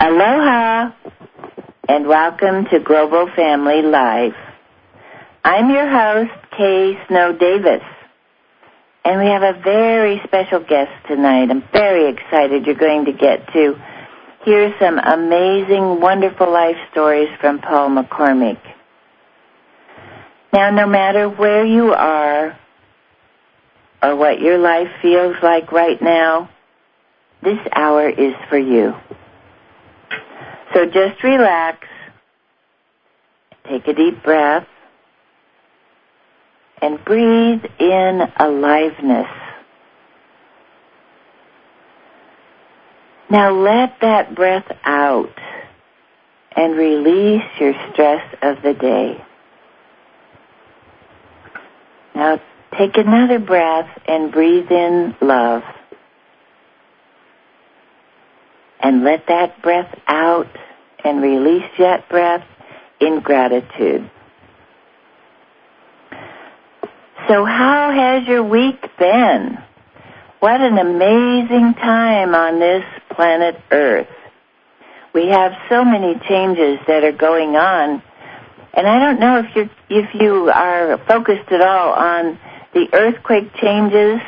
Aloha, and welcome to Global Family Life. I'm your host, Kay Snow Davis, and we have a very special guest tonight. I'm very excited you're going to get to hear some amazing, wonderful life stories from Paul McCormick. Now, no matter where you are or what your life feels like right now, this hour is for you. So just relax, take a deep breath, and breathe in aliveness. Now let that breath out and release your stress of the day. Now take another breath and breathe in love. And let that breath out and release that breath in gratitude. So how has your week been? What an amazing time on this planet Earth. We have so many changes that are going on, and I don't know if you are focused at all on the earthquake changes.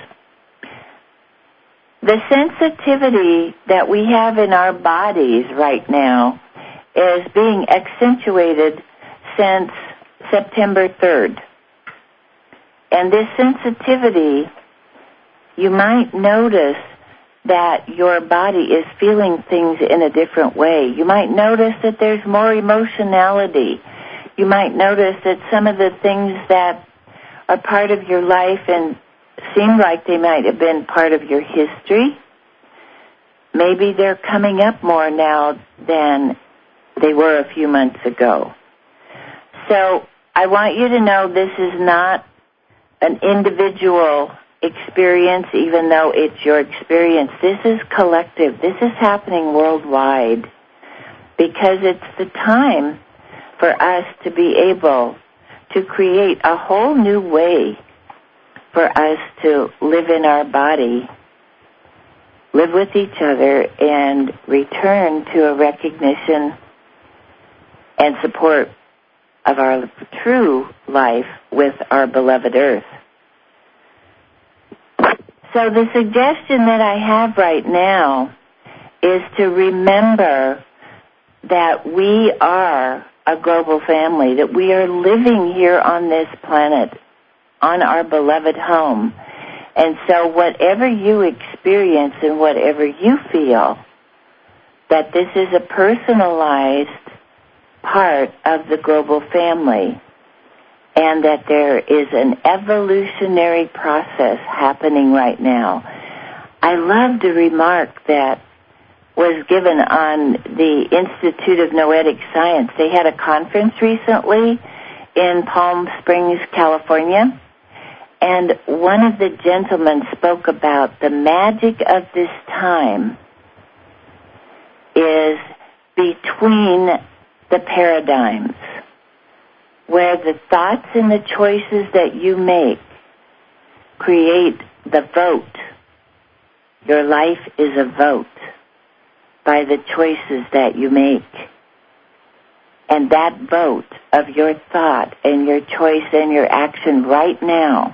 The sensitivity that we have in our bodies right now is being accentuated since September 3rd. And this sensitivity, you might notice that your body is feeling things in a different way. You might notice that there's more emotionality. You might notice that some of the things that are part of your life and seem like they might have been part of your history, maybe they're coming up more now than they were a few months ago. So I want you to know this is not an individual experience, even though it's your experience. This is collective. This is happening worldwide because it's the time for us to be able to create a whole new way for us to live in our body, live with each other, and return to a recognition and support of our true life with our beloved Earth. So the suggestion that I have right now is to remember that we are a global family, that we are living here on this planet, on our beloved home. And so whatever you experience and whatever you feel, that this is a personalized part of the global family, and that there is an evolutionary process happening right now. I love the remark that was given on the Institute of Noetic Science. They had a conference recently in Palm Springs, California, and one of the gentlemen spoke about the magic of this time is between the paradigms, where the thoughts and the choices that you make create the vote. Your life is a vote by the choices that you make. And that vote of your thought and your choice and your action right now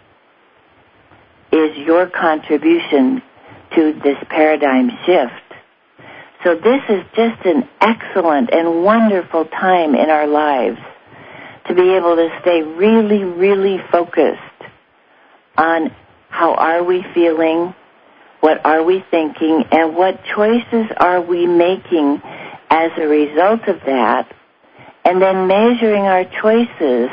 is your contribution to this paradigm shift. So this is just an excellent and wonderful time in our lives to be able to stay really, really focused on how are we feeling, what are we thinking, and what choices are we making as a result of that, and then measuring our choices.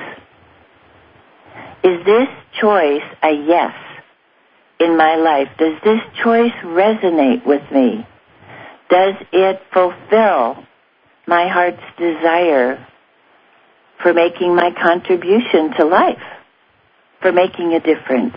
Is this choice a yes in my life? Does this choice resonate with me? Does it fulfill my heart's desire for making my contribution to life, for making a difference?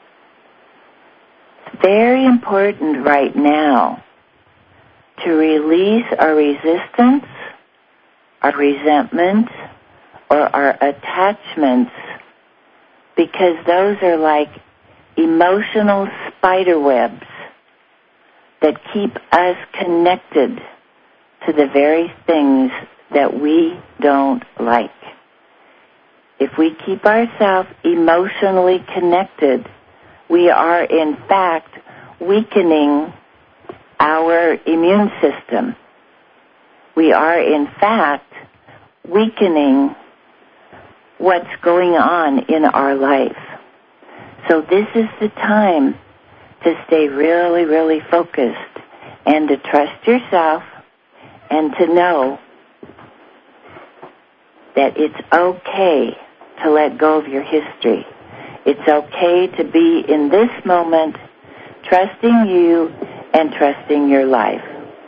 It's very important right now to release our resistance, our resentment, or our attachments, because those are like emotional spider webs that keep us connected to the very things that we don't like. If we keep ourselves emotionally connected, we are in fact weakening our immune system. We are in fact weakening what's going on in our life. So this is the time to stay really, really focused and to trust yourself and to know that it's okay to let go of your history. It's okay to be in this moment, trusting you and trusting your life.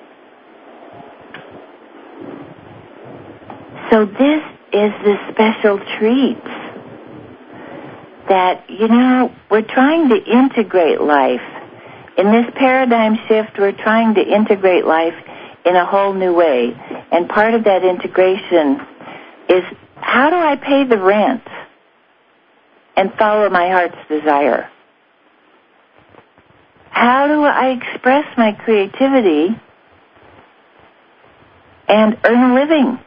So this is the special treat that, we're trying to integrate life. In this paradigm shift, we're trying to integrate life in a whole new way. And part of that integration is, how do I pay the rent and follow my heart's desire? How do I express my creativity and earn a living?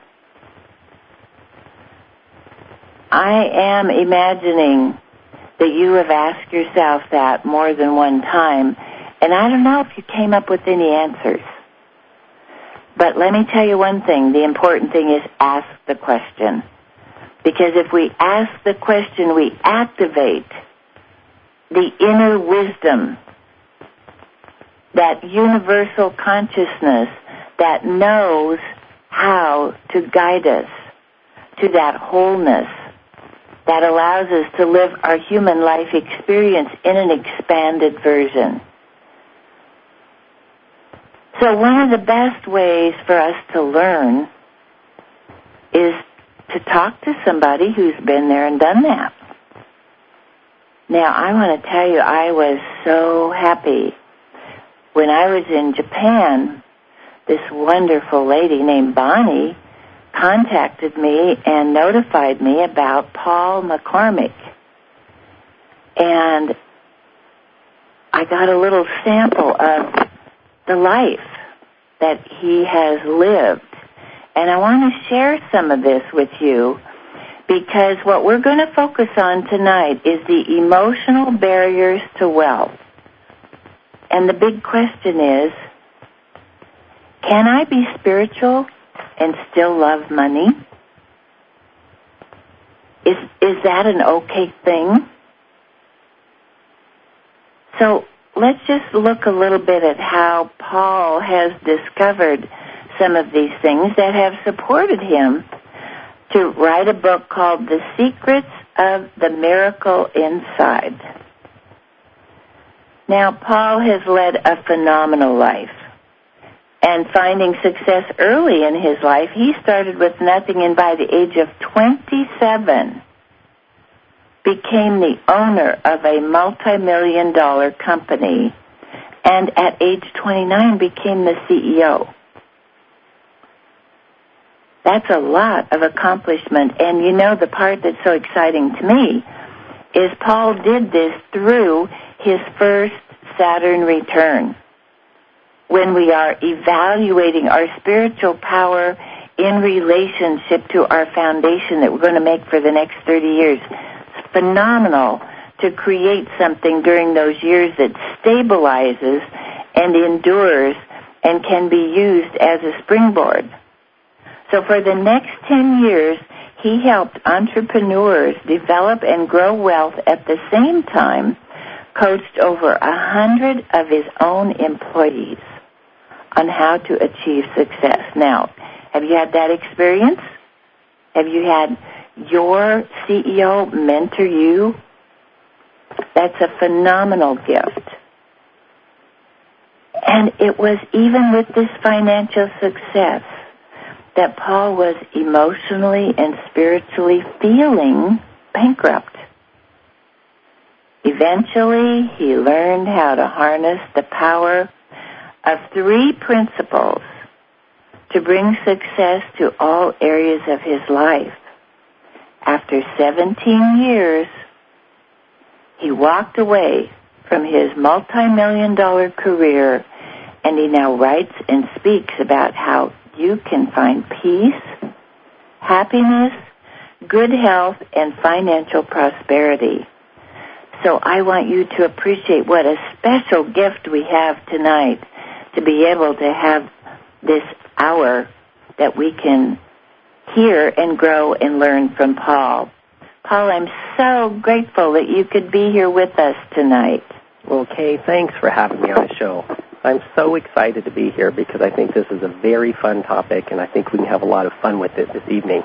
I am imagining that you have asked yourself that more than one time, and I don't know if you came up with any answers. But let me tell you one thing. The important thing is ask the question. Because if we ask the question, we activate the inner wisdom, that universal consciousness that knows how to guide us to that wholeness that allows us to live our human life experience in an expanded version. So one of the best ways for us to learn is to talk to somebody who's been there and done that. Now, I want to tell you, I was so happy. When I was in Japan, this wonderful lady named Bonnie contacted me and notified me about Paul McCormick. And I got a little sample of the life that he has lived. And I want to share some of this with you because what we're going to focus on tonight is the emotional barriers to wealth. And the big question is, can I be spiritual and still love money? Is that an okay thing? So let's just look a little bit at how Paul has discovered some of these things that have supported him to write a book called The Secrets of the Miracle Inside. Now, Paul has led a phenomenal life. And finding success early in his life, he started with nothing and by the age of 27 became the owner of a multi-million-dollar company and at age 29 became the CEO. That's a lot of accomplishment. And the part that's so exciting to me is Paul did this through his first Saturn return. When we are evaluating our spiritual power in relationship to our foundation that we're going to make for the next 30 years, it's phenomenal to create something during those years that stabilizes and endures and can be used as a springboard. So for the next 10 years, he helped entrepreneurs develop and grow wealth at the same time, coached over 100 of his own employees on how to achieve success. Now, have you had that experience? Have you had your CEO mentor you? That's a phenomenal gift. And it was even with this financial success that Paul was emotionally and spiritually feeling bankrupt. Eventually, he learned how to harness the power of 3 principles to bring success to all areas of his life. After 17 years, he walked away from his multi-million-dollar career, and he now writes and speaks about how you can find peace, happiness, good health, and financial prosperity. So I want you to appreciate what a special gift we have tonight to be able to have this hour that we can hear and grow and learn from Paul. Paul, I'm so grateful that you could be here with us tonight. Well, Kay, thanks for having me on the show. I'm so excited to be here because I think this is a very fun topic, and I think we can have a lot of fun with it this evening.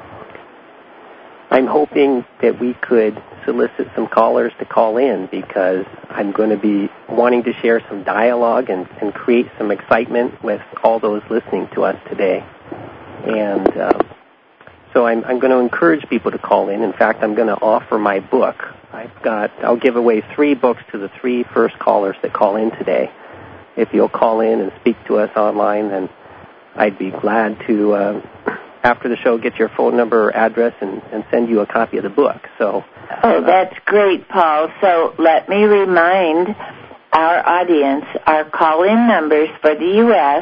I'm hoping that we could solicit some callers to call in because I'm going to be wanting to share some dialogue and create some excitement with all those listening to us today. And so I'm going to encourage people to call in. In fact, I'm going to offer my book. I'll give away 3 books to the 3 first callers that call in today. If you'll call in and speak to us online, then I'd be glad to, after the show, get your phone number or address and send you a copy of the book. So, that's great, Paul. So let me remind our audience, our call-in numbers for the U.S.,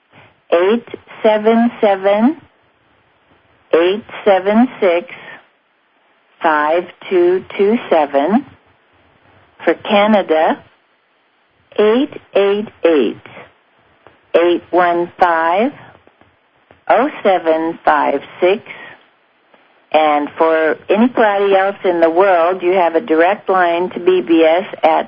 877-876-5227. For Canada, 888-815-0756. And for anybody else in the world, you have a direct line to BBS at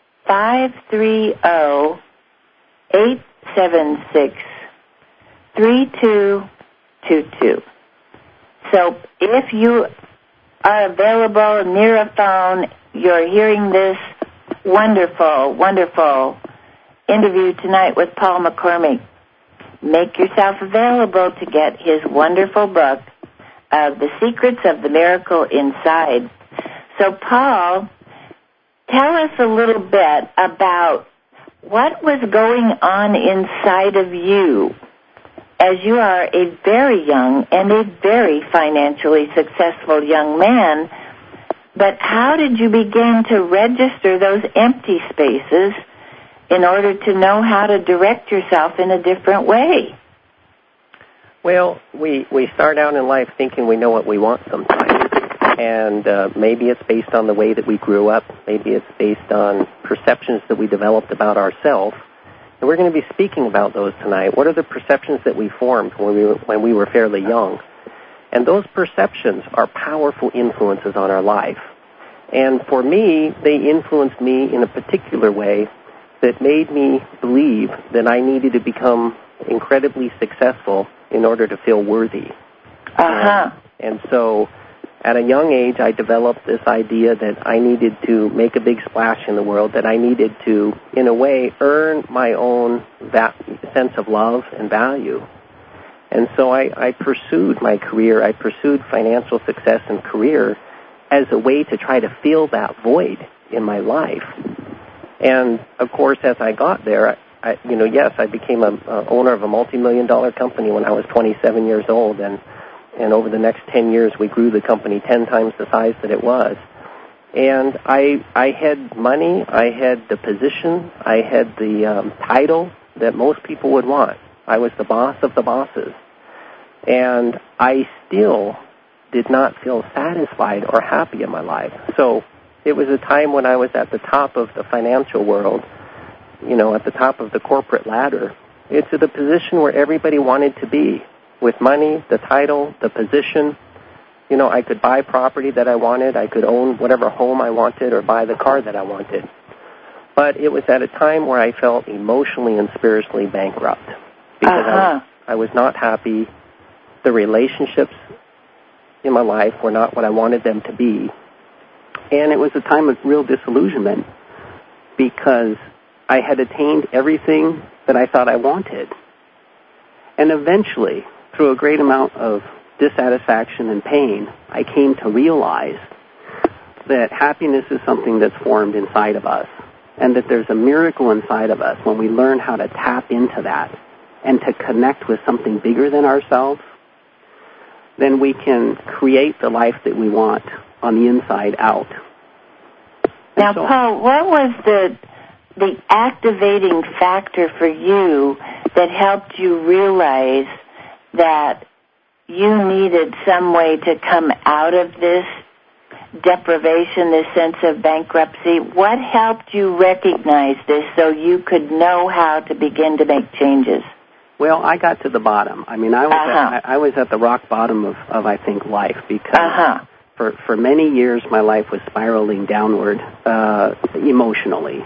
530-876-3222. So if you are available near a phone, you're hearing this wonderful, wonderful interview tonight with Paul McCormick, make yourself available to get his wonderful book, The Secrets of the Miracle Inside. So, Paul, tell us a little bit about what was going on inside of you as you are a very young and a very financially successful young man. But how did you begin to register those empty spaces in order to know how to direct yourself in a different way? Well, we start out in life thinking we know what we want sometimes, and maybe it's based on the way that we grew up. Maybe it's based on perceptions that we developed about ourselves, and we're going to be speaking about those tonight. What are the perceptions that we formed when we were fairly young? And those perceptions are powerful influences on our life. And for me, they influenced me in a particular way that made me believe that I needed to become incredibly successful in order to feel worthy. And so at a young age, I developed this idea that I needed to make a big splash in the world, that I needed to, in a way, earn my own sense of love and value. And so I pursued my career. I pursued financial success and career as a way to try to fill that void in my life. And, of course, as I got there, I became an owner of a multi-million-dollar company when I was 27 years old, and over the next 10 years we grew the company 10 times the size that it was. And I had money, I had the position, I had the title that most people would want. I was the boss of the bosses. And I still did not feel satisfied or happy in my life. So it was a time when I was at the top of the financial world, at the top of the corporate ladder. It's the position where everybody wanted to be, with money, the title, the position. I could buy property that I wanted. I could own whatever home I wanted or buy the car that I wanted. But it was at a time where I felt emotionally and spiritually bankrupt because I was not happy. The relationships in my life were not what I wanted them to be. And it was a time of real disillusionment because I had attained everything that I thought I wanted. And eventually, through a great amount of dissatisfaction and pain, I came to realize that happiness is something that's formed inside of us, and that there's a miracle inside of us when we learn how to tap into that and to connect with something bigger than ourselves. Then we can create the life that we want on the inside out. Now, Paul, what was the activating factor for you that helped you realize that you needed some way to come out of this deprivation, this sense of bankruptcy? What helped you recognize this so you could know how to begin to make changes? Well, I got to the bottom. I mean, I was at the rock bottom of I think, life, because for many years my life was spiraling downward emotionally.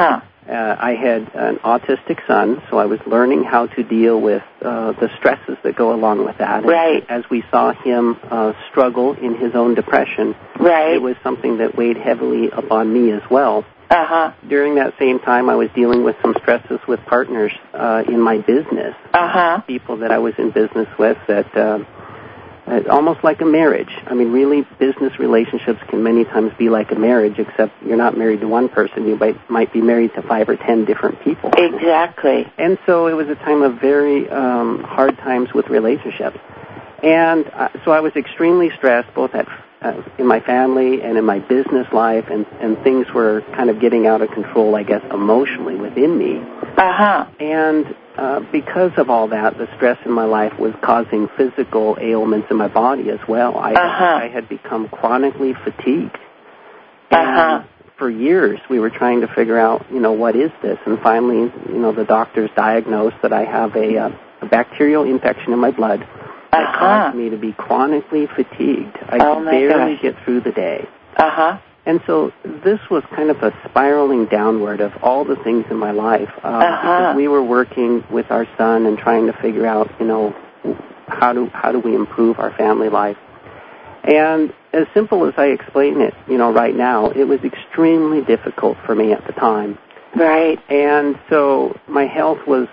I had an autistic son, so I was learning how to deal with the stresses that go along with that. Right. And as we saw him struggle in his own depression, right, it was something that weighed heavily upon me as well. During that same time, I was dealing with some stresses with partners in my business, people that I was in business with that almost like a marriage. I mean, really, business relationships can many times be like a marriage, except you're not married to one person. You might be married to 5 or 10 different people. Exactly. And so it was a time of very hard times with relationships. And so I was extremely stressed, both in my family and in my business life, and things were kind of getting out of control, I guess, emotionally within me. And because of all that, the stress in my life was causing physical ailments in my body as well. I had become chronically fatigued. And for years, we were trying to figure out, what is this? And finally, the doctors diagnosed that I have a bacterial infection in my blood that caused me to be chronically fatigued. I could barely get through the day. And so this was kind of a spiraling downward of all the things in my life. Because we were working with our son and trying to figure out, how do we improve our family life. And as simple as I explain it, right now, it was extremely difficult for me at the time. Right. And so my health was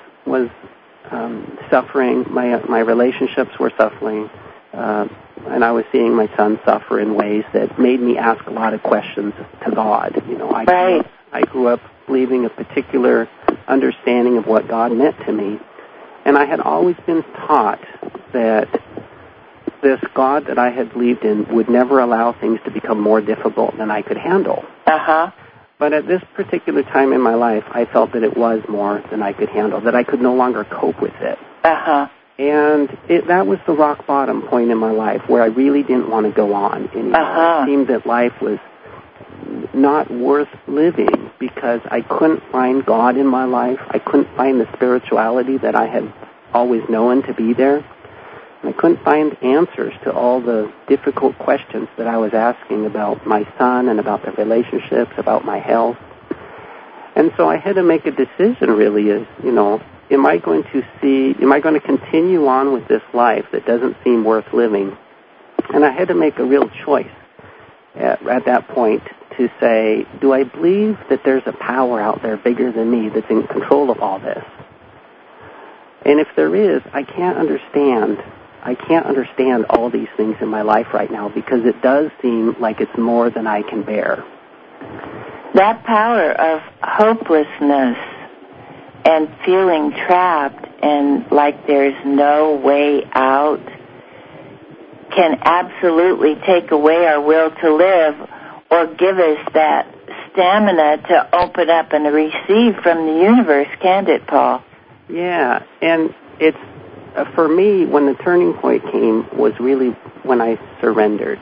suffering. My relationships were suffering. And I was seeing my son suffer in ways that made me ask a lot of questions to God. I grew up believing a particular understanding of what God meant to me. And I had always been taught that this God that I had believed in would never allow things to become more difficult than I could handle. But at this particular time in my life, I felt that it was more than I could handle, that I could no longer cope with it. And that was the rock bottom point in my life where I really didn't want to go on anymore. It seemed that life was not worth living because I couldn't find God in my life. I couldn't find the spirituality that I had always known to be there. And I couldn't find answers to all the difficult questions that I was asking about my son and about the relationships, about my health. And so I had to make a decision, really, am I going to continue on with this life that doesn't seem worth living? And I had to make a real choice at that point to say, do I believe that there's a power out there bigger than me that's in control of all this? And if there is, I can't understand all these things in my life right now because it does seem like it's more than I can bear. That power of hopelessness and feeling trapped and like there's no way out can absolutely take away our will to live or give us that stamina to open up and receive from the universe, can't it, Paul? Yeah, and it's, for me, when the turning point came was really when I surrendered.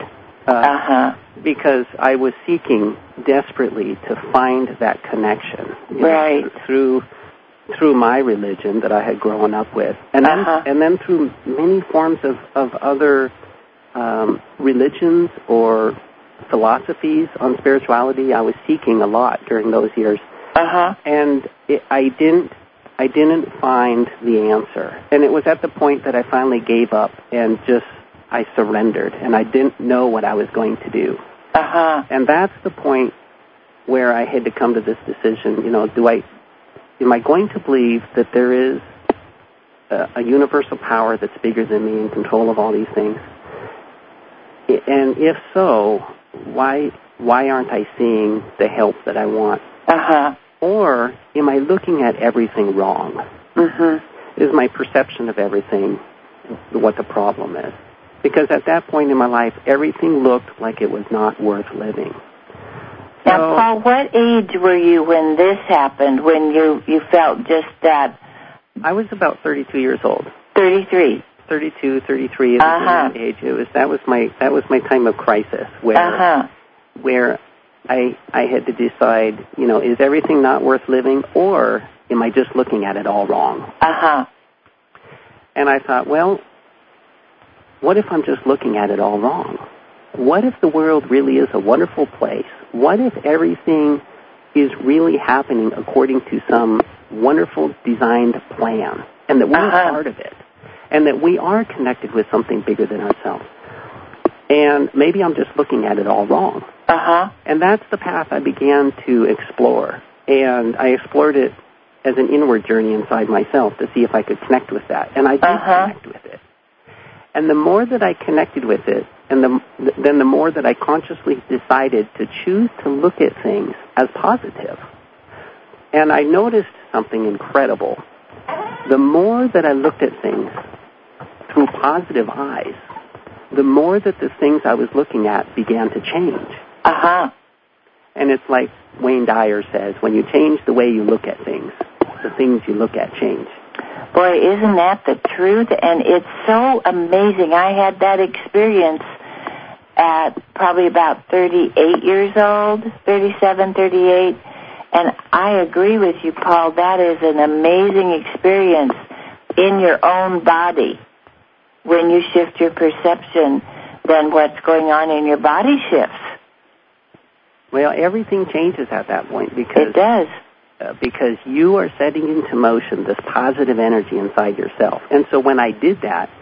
Because I was seeking desperately to find that connection. Right. Through my religion that I had grown up with, and then through many forms of other religions or philosophies on spirituality. I was seeking a lot during those years, and I didn't find the answer. And it was at the point that I finally gave up and I surrendered, and I didn't know what I was going to do. And that's the point where I had to come to this decision. Am I going to believe that there is a universal power that's bigger than me in control of all these things? And if so, why aren't I seeing the help that I want? Or am I looking at everything wrong? Is my perception of everything what the problem is? Because at that point in my life, everything looked like it was not worth living. Now, Paul, what age were you when this happened, when you felt just that? I was about 32 years old. 33. 32, 33 is the age. That was my time of crisis where I had to decide, is everything not worth living, or am I just looking at it all wrong? And I thought, well, what if I'm just looking at it all wrong? What if the world really is a wonderful place? What if everything is really happening according to some wonderful designed plan, and that we're a part of it, and that we are connected with something bigger than ourselves? And maybe I'm just looking at it all wrong. And that's the path I began to explore. And I explored it as an inward journey inside myself to see if I could connect with that. And I did connect with it. And the more that I connected with it, and then the more that I consciously decided to choose to look at things as positive. And I noticed something incredible. The more that I looked at things through positive eyes, the more that the things I was looking at began to change. And it's like Wayne Dyer says, when you change the way you look at things, the things you look at change. Boy, isn't that the truth? And it's so amazing. I had that experience at probably about 38 years old, 37, 38. And I agree with you, Paul. That is an amazing experience in your own body. When you shift your perception, then what's going on in your body shifts. Well, everything changes at that point because it does. Because you are setting into motion this positive energy inside yourself. And so when I did that,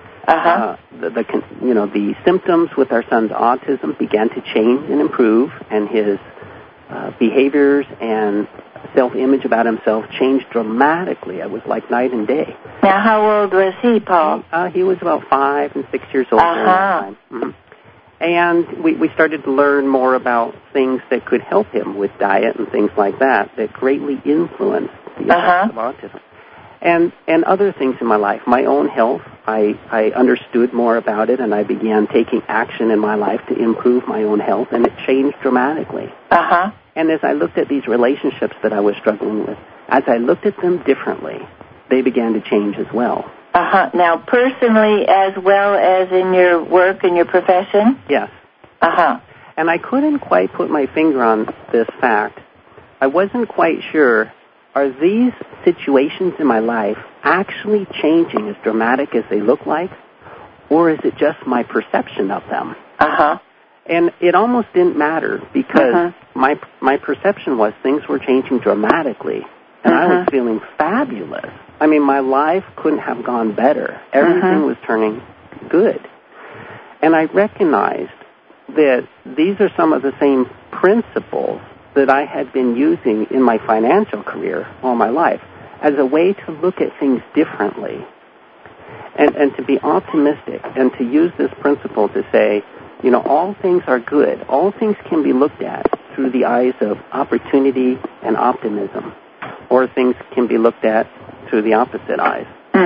the symptoms with our son's autism began to change and improve, and his behaviors and self-image about himself changed dramatically. It was like night and day. Now, how old was he, Paul? He was about 5 and 6 years old during that time. And we started to learn more about things that could help him with diet and things like that greatly influenced the effects of autism. And other things in my life. My own health, I understood more about it, and I began taking action in my life to improve my own health, and it changed dramatically. And as I looked at these relationships that I was struggling with, as I looked at them differently, they began to change as well. Now, personally as well as in your work and your profession? Yes. And I couldn't quite put my finger on this fact. I wasn't quite sure, are these situations in my life actually changing as dramatic as they look like, or is it just my perception of them? And it almost didn't matter because my perception was things were changing dramatically, and I was feeling fabulous. I mean, my life couldn't have gone better. Everything was turning good. And I recognized that these are some of the same principles that I had been using in my financial career all my life as a way to look at things differently and to be optimistic and to use this principle to say, all things are good. All things can be looked at through the eyes of opportunity and optimism, or things can be looked at through the opposite eyes.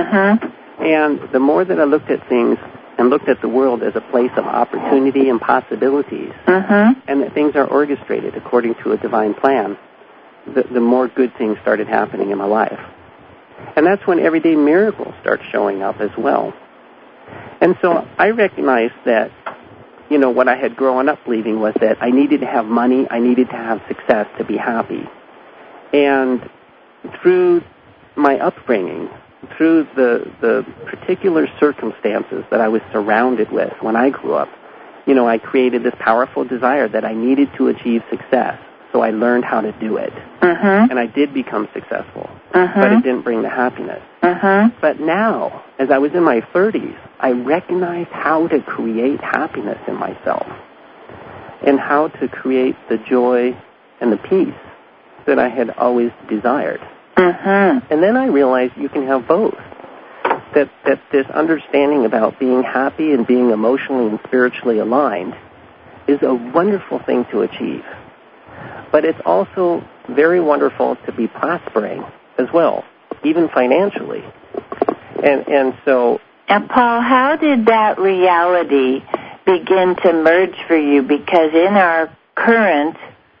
And the more that I looked at things and looked at the world as a place of opportunity and possibilities, and that things are orchestrated according to a divine plan, the more good things started happening in my life. And that's when everyday miracles start showing up as well. And so I recognized that, what I had grown up believing was that I needed to have money, I needed to have success to be happy. And through my upbringing, through the particular circumstances that I was surrounded with when I grew up, I created this powerful desire that I needed to achieve success. So I learned how to do it. And I did become successful, but it didn't bring the happiness. But now, as I was in my 30s, I recognized how to create happiness in myself and how to create the joy and the peace that I had always desired. And then I realized you can have both. That this understanding about being happy and being emotionally and spiritually aligned is a wonderful thing to achieve. But it's also very wonderful to be prospering as well, even financially. And so... And Paul, how did that reality begin to merge for you? Because in our current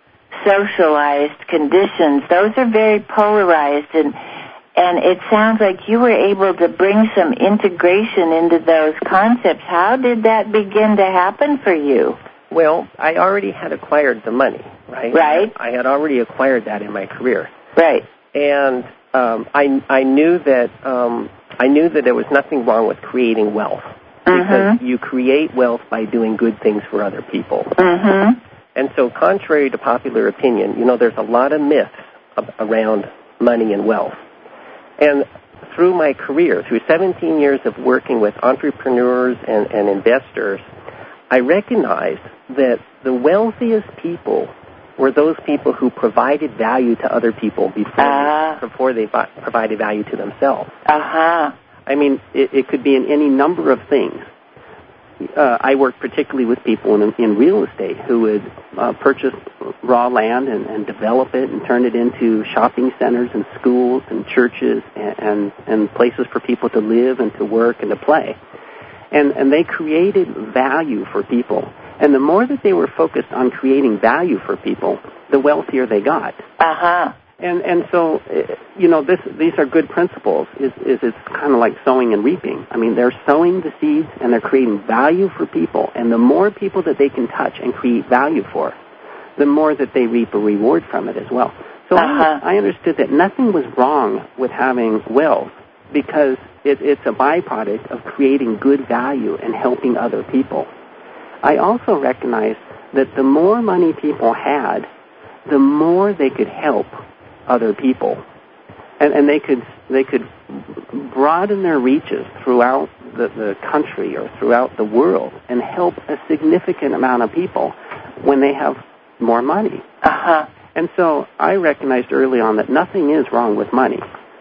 socialized conditions, those are very polarized, and it sounds like you were able to bring some integration into those concepts. How did that begin to happen for you? Well, I already had acquired the money, right? Right. I had already acquired that in my career. Right. And I knew that there was nothing wrong with creating wealth, because you create wealth by doing good things for other people. Mm-hmm. And so, contrary to popular opinion, there's a lot of myths around money and wealth. And through my career, through 17 years of working with entrepreneurs and investors, I recognized that the wealthiest people were those people who provided value to other people before they provided value to themselves. I mean, it could be in any number of things. I work particularly with people in real estate who would purchase raw land and develop it and turn it into shopping centers and schools and churches and places for people to live and to work and to play. And they created value for people. And the more that they were focused on creating value for people, the wealthier they got. And so, these are good principles. It's kind of like sowing and reaping. I mean, they're sowing the seeds and they're creating value for people. And the more people that they can touch and create value for, the more that they reap a reward from it as well. So I understood that nothing was wrong with having wealth, because it's a byproduct of creating good value and helping other people. I also recognized that the more money people had, the more they could help other people, and they could broaden their reaches throughout the country or throughout the world and help a significant amount of people when they have more money. And so I recognized early on that nothing is wrong with money.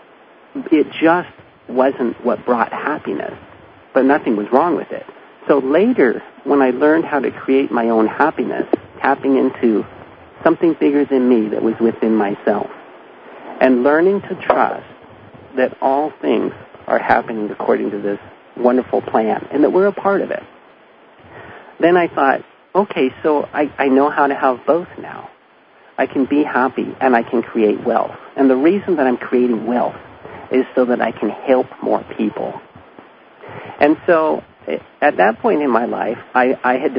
It just wasn't what brought happiness, but nothing was wrong with it. So later, when I learned how to create my own happiness, tapping into something bigger than me that was within myself, and learning to trust that all things are happening according to this wonderful plan and that we're a part of it, then I thought, okay, so I know how to have both now. I can be happy and I can create wealth. And the reason that I'm creating wealth is so that I can help more people. And so at that point in my life, I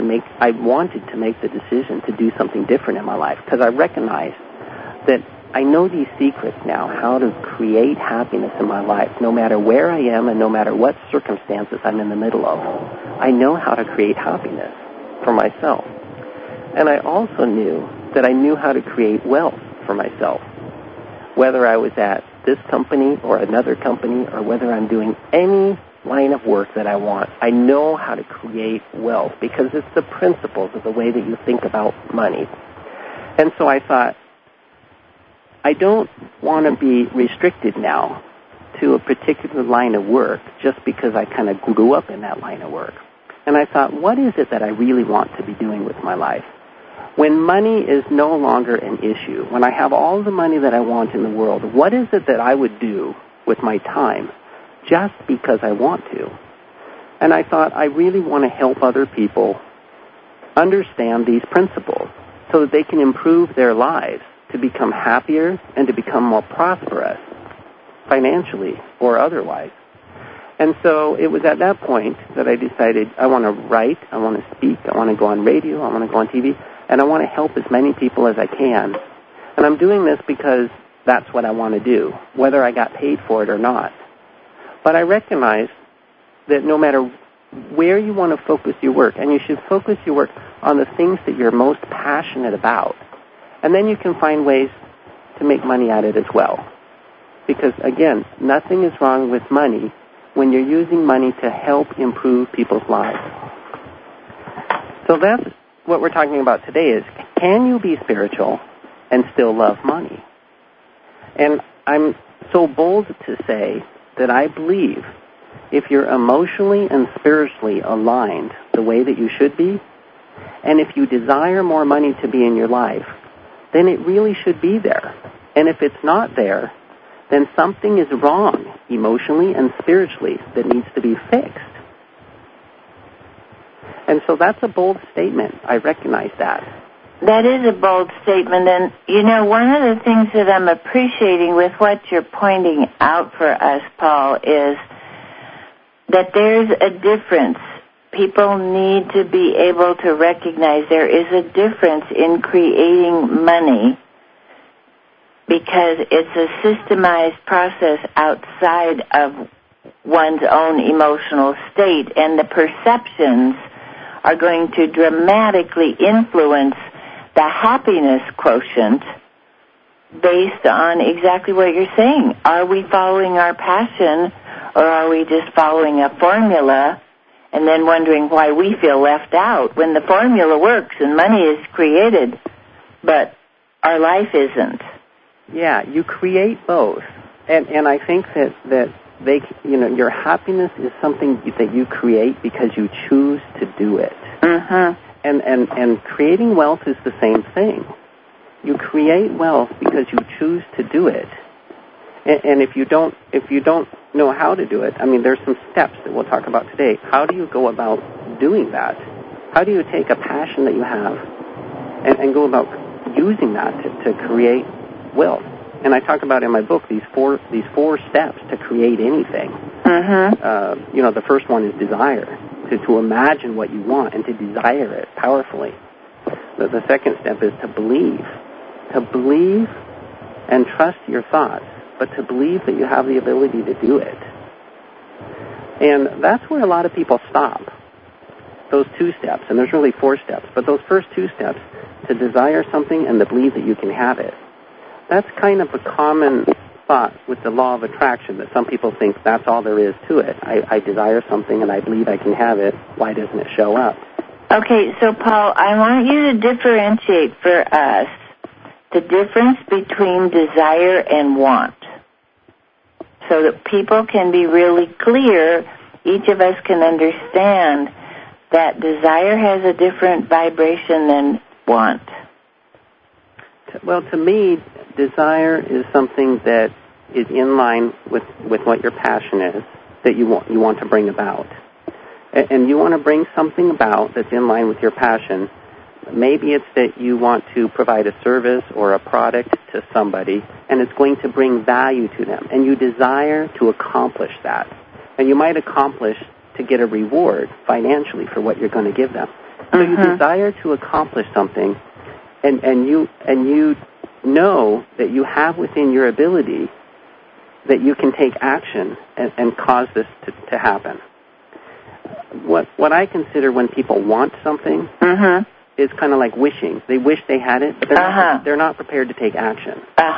wanted to make the decision to do something different in my life, because I recognized that I know these secrets now, how to create happiness in my life, no matter where I am and no matter what circumstances I'm in the middle of. I know how to create happiness for myself. And I also knew that I knew how to create wealth for myself, whether I was at this company or another company, or whether I'm doing any line of work that I want. I know how to create wealth because it's the principles of the way that you think about money. And so I thought, I don't want to be restricted now to a particular line of work just because I kind of grew up in that line of work. And I thought, what is it that I really want to be doing with my life? When money is no longer an issue, when I have all the money that I want in the world, what is it that I would do with my time just because I want to? And I thought, I really want to help other people understand these principles so that they can improve their lives, to become happier and to become more prosperous, financially or otherwise. And so it was at that point that I decided I want to write, I want to speak, I want to go on radio, I want to go on TV, and I want to help as many people as I can. And I'm doing this because that's what I want to do, whether I got paid for it or not. But I recognize that no matter where you want to focus your work, and you should focus your work on the things that you're most passionate about, and then you can find ways to make money at it as well. Because, again, nothing is wrong with money when you're using money to help improve people's lives. So that's what we're talking about today is, can you be spiritual and still love money? And I'm so bold to say that I believe if you're emotionally and spiritually aligned the way that you should be, and if you desire more money to be in your life, then it really should be there. And if it's not there, then something is wrong emotionally and spiritually that needs to be fixed. And so that's a bold statement. I recognize that That is a bold statement. And, one of the things that I'm appreciating with what you're pointing out for us, Paul, is that there's a difference. People need to be able to recognize there is a difference in creating money because it's a systemized process outside of one's own emotional state, and the perceptions are going to dramatically influence the happiness quotient based on exactly what you're saying. Are we following our passion, or are we just following a formula and then wondering why we feel left out when the formula works and money is created, but our life isn't? Yeah, you create both. And I think that they, your happiness is something that you create because you choose to do it. Mm-hmm. And creating wealth is the same thing. You create wealth because you choose to do it. And if you don't know how to do it, there's some steps that we'll talk about today. How do you go about doing that? How do you take a passion that you have and go about using that to create wealth? And I talk about in my book these four steps to create anything. Mm-hmm. The first one is desire, to imagine what you want and to desire it powerfully. The second step is to believe and trust your thoughts, but to believe that you have the ability to do it. And that's where a lot of people stop, those two steps. And there's really four steps, but those first two steps, to desire something and to believe that you can have it, that's kind of a common thought with the law of attraction, that some people think that's all there is to it. I desire something and I believe I can have it. Why doesn't it show up? Okay, so Paul, I want you to differentiate for us the difference between desire and want so that people can be really clear, each of us can understand that desire has a different vibration than want. Well, to me, desire is something that is in line with what your passion is, that you want to bring about. And you want to bring something about that's in line with your passion. Maybe it's that you want to provide a service or a product to somebody, and it's going to bring value to them. And you desire to accomplish that. And you might accomplish to get a reward financially for what you're going to give them. So you desire to accomplish something, and you know that you have within your ability that you can take action and cause this to happen. What I consider when people want something is kind of like wishing. They wish they had it, but they're not prepared to take action.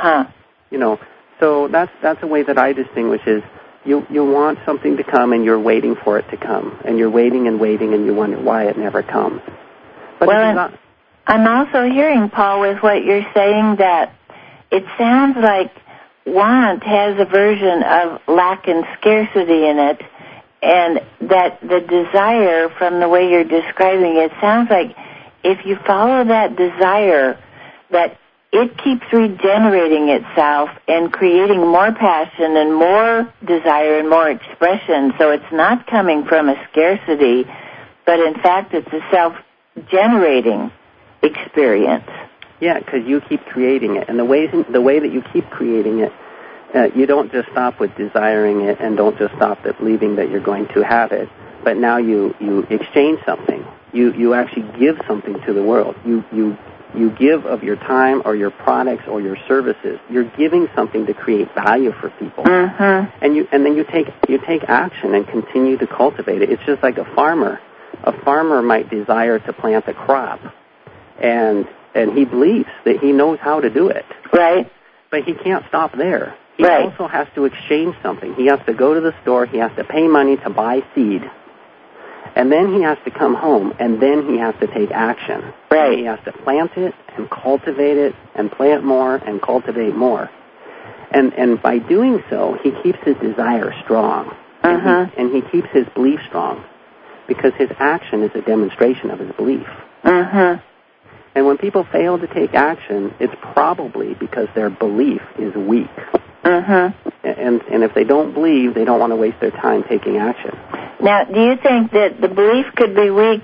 So that's a way that I distinguish is you want something to come and you're waiting for it to come, and you're waiting and waiting and you wonder why it never comes. But I'm also hearing, Paul, with what you're saying, that it sounds like want has a version of lack and scarcity in it, and that the desire, from the way you're describing it, sounds like if you follow that desire, that it keeps regenerating itself and creating more passion and more desire and more expression. So it's not coming from a scarcity, but in fact it's a self-generating experience. Yeah, because you keep creating it. And the way that you keep creating it, you don't just stop with desiring it and don't just stop at believing that you're going to have it, but now you exchange something. You actually give something to the world. You give of your time or your products or your services. You're giving something to create value for people. And then you take action and continue to cultivate it. It's just like a farmer. A farmer might desire to plant a crop, and he believes that he knows how to do it. Right. But he can't stop there. He also has to exchange something. He has to go to the store. He has to pay money to buy seed. And then he has to come home, and then he has to take action. Right. He has to plant it and cultivate it and plant more and cultivate more. And by doing so, he keeps his desire strong. And he keeps his belief strong, because his action is a demonstration of his belief. And when people fail to take action, it's probably because their belief is weak. And if they don't believe, they don't want to waste their time taking action. Now, do you think that the belief could be weak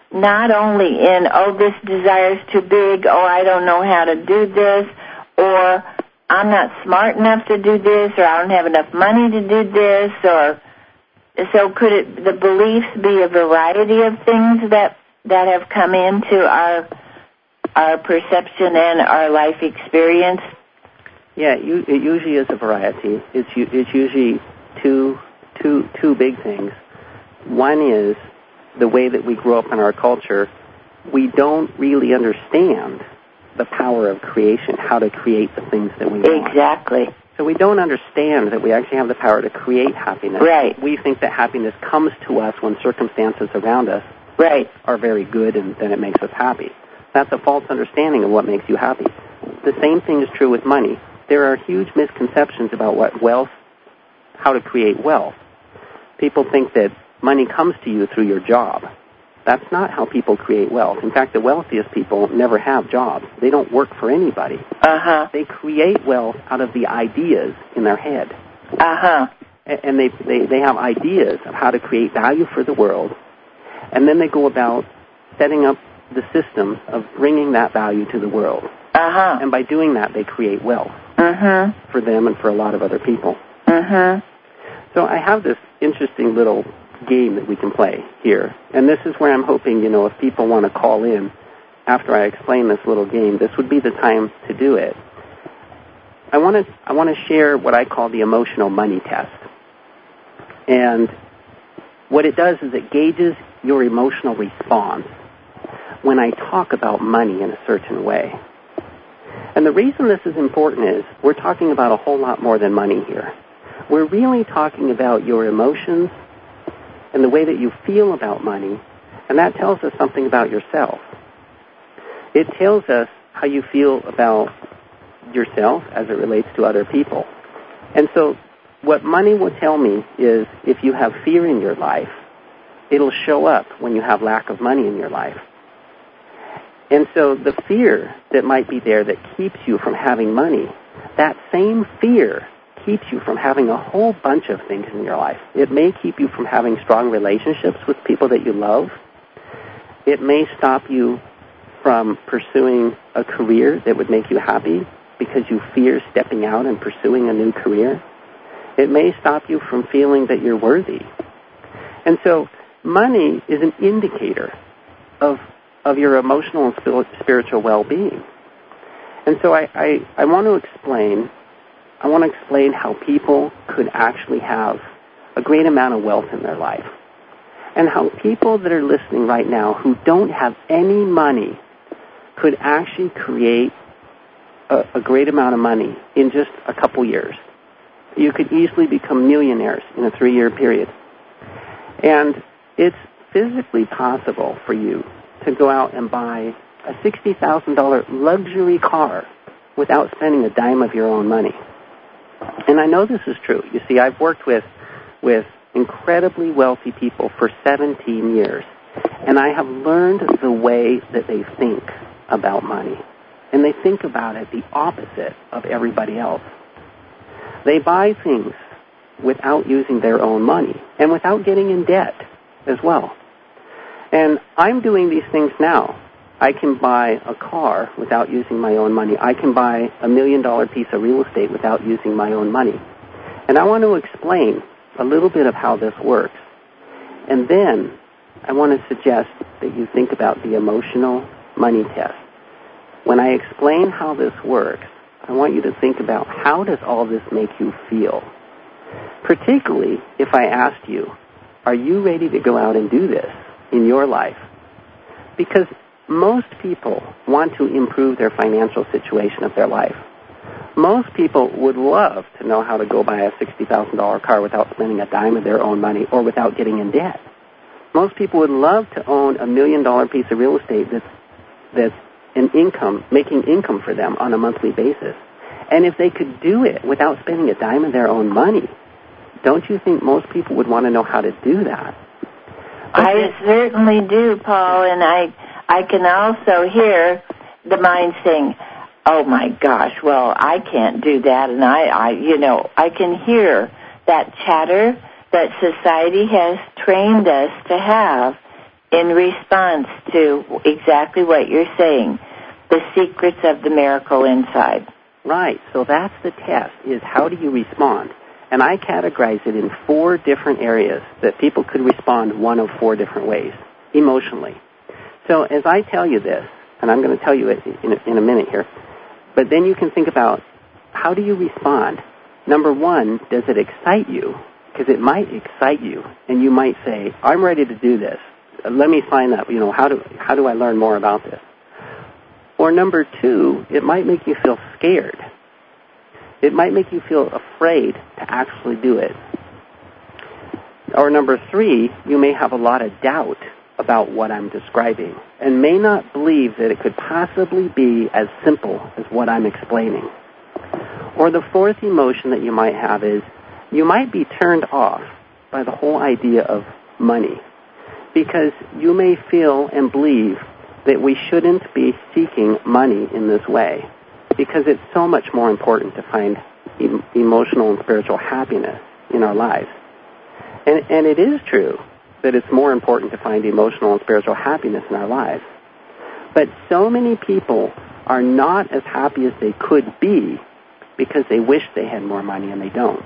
not only in, oh, this desire's too big, oh, I don't know how to do this, or I'm not smart enough to do this, or I don't have enough money to do this, or so could the beliefs be a variety of things that have come into our perception and our life experience? Yeah, it usually is a variety. It's usually two big things. One is the way that we grow up in our culture. We don't really understand the power of creation, how to create the things that we want. Exactly. So we don't understand that we actually have the power to create happiness. Right. We think that happiness comes to us when circumstances around us are very good and then it makes us happy. That's a false understanding of what makes you happy. The same thing is true with money. There are huge misconceptions about how to create wealth. People think that money comes to you through your job. That's not how people create wealth. In fact, the wealthiest people never have jobs. They don't work for anybody. They create wealth out of the ideas in their head. And they have ideas of how to create value for the world, and then they go about setting up the systems of bringing that value to the world. And by doing that, they create wealth for them and for a lot of other people. So I have this interesting little game that we can play here. And this is where I'm hoping, if people want to call in after I explain this little game, this would be the time to do it. I want to share what I call the emotional money test. And what it does is it gauges your emotional response when I talk about money in a certain way. And the reason this is important is we're talking about a whole lot more than money here. We're really talking about your emotions and the way that you feel about money, and that tells us something about yourself. It tells us how you feel about yourself as it relates to other people. And so what money will tell me is if you have fear in your life, it'll show up when you have lack of money in your life. And so the fear that might be there that keeps you from having money, that same fear keeps you from having a whole bunch of things in your life. It may keep you from having strong relationships with people that you love. It may stop you from pursuing a career that would make you happy because you fear stepping out and pursuing a new career. It may stop you from feeling that you're worthy. And so money is an indicator of your emotional and spiritual well-being. And so I want to explain how people could actually have a great amount of wealth in their life. And how people that are listening right now who don't have any money could actually create a great amount of money in just a couple years. You could easily become millionaires in a 3-year period. And it's physically possible for you to go out and buy a $60,000 luxury car without spending a dime of your own money. And I know this is true. You see, I've worked with incredibly wealthy people for 17 years, and I have learned the way that they think about money. And they think about it the opposite of everybody else. They buy things without using their own money and without getting in debt as well. And I'm doing these things now. I can buy a car without using my own money. I can buy $1 million piece of real estate without using my own money. And I want to explain a little bit of how this works. And then I want to suggest that you think about the emotional money test. When I explain how this works, I want you to think about how does all this make you feel? Particularly if I asked you, are you ready to go out and do this in your life? Because most people want to improve their financial situation of their life. Most people would love to know how to go buy a $60,000 car without spending a dime of their own money or without getting in debt. Most people would love to own $1 million piece of real estate that's making income for them on a monthly basis. And if they could do it without spending a dime of their own money, don't you think most people would want to know how to do that? I certainly do, Paul, and I can also hear the mind saying, oh my gosh, well, I can't do that, and I can hear that chatter that society has trained us to have, in response to exactly what you're saying, the secrets of the miracle inside. Right. So that's the test, is how do you respond? And I categorize it in 4 different areas that people could respond one of 4 different ways, emotionally. So as I tell you this, and I'm going to tell you it in a minute here, but then you can think about, how do you respond? Number 1, does it excite you? Because it might excite you, and you might say, I'm ready to do this. Let me find out, how do I learn more about this? Or number 2, it might make you feel scared. It might make you feel afraid to actually do it. Or number 3, you may have a lot of doubt about what I'm describing and may not believe that it could possibly be as simple as what I'm explaining. Or the 4th emotion that you might have is you might be turned off by the whole idea of money, because you may feel and believe that we shouldn't be seeking money in this way, because it's so much more important to find emotional and spiritual happiness in our lives. And it is true that it's more important to find emotional and spiritual happiness in our lives. But so many people are not as happy as they could be because they wish they had more money and they don't.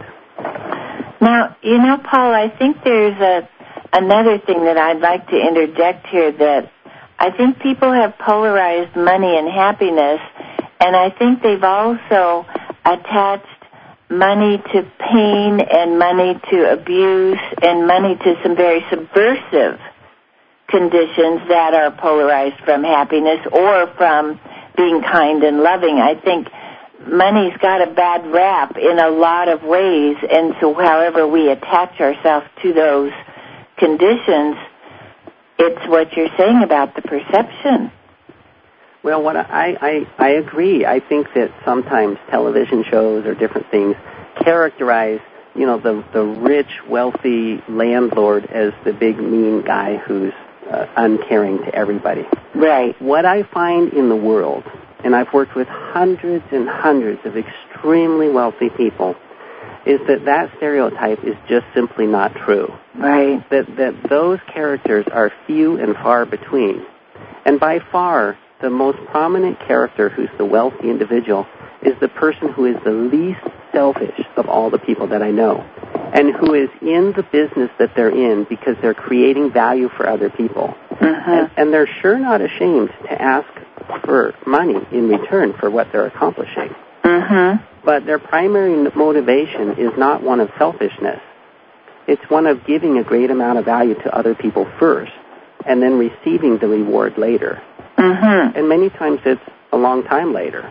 Now, Paul, I think there's another thing that I'd like to interject here, that I think people have polarized money and happiness, and I think they've also attached money to pain and money to abuse and money to some very subversive conditions that are polarized from happiness or from being kind and loving. I think money's got a bad rap in a lot of ways, and so however we attach ourselves to those conditions, it's what you're saying about the perception. Well, what I agree. I think that sometimes television shows or different things characterize, the rich, wealthy landlord as the big, mean guy who's uncaring to everybody. Right. What I find in the world, and I've worked with hundreds and hundreds of extremely wealthy people, is that stereotype is just simply not true. Right. That those characters are few and far between. And by far, the most prominent character who's the wealthy individual is the person who is the least selfish of all the people that I know, and who is in the business that they're in because they're creating value for other people. Uh-huh. And they're sure not ashamed to ask for money in return for what they're accomplishing. Uh-huh. But their primary motivation is not one of selfishness. It's one of giving a great amount of value to other people first and then receiving the reward later. Uh-huh. And many times it's a long time later.